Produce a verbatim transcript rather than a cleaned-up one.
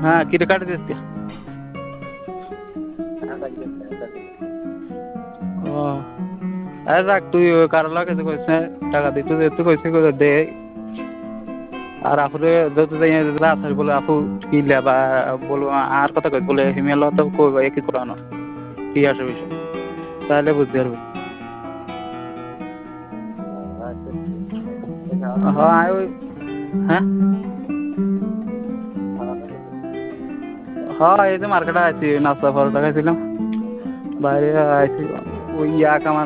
হ্যাঁ কিরে কাটে দিস কে? ও আরে রাখ তুই ওই কারো লাগে তো কইস না টাকা দিতে তুই কইছিস করে দে আর আপুরে যত যাই আসার বলে আপু কি লেবা বলবো আর কথা কই বলে হিমেল তো কই একই করানো কি আসে বিষয় তাহলে বুঝতে পারবি। হ্যাঁ ওই হ্যাঁ হ্যাঁ এই যে মার্কেটে আছি নাস্তা পরোটা খাইছিলাম বাইরে আইছি ওই ইয়া কামার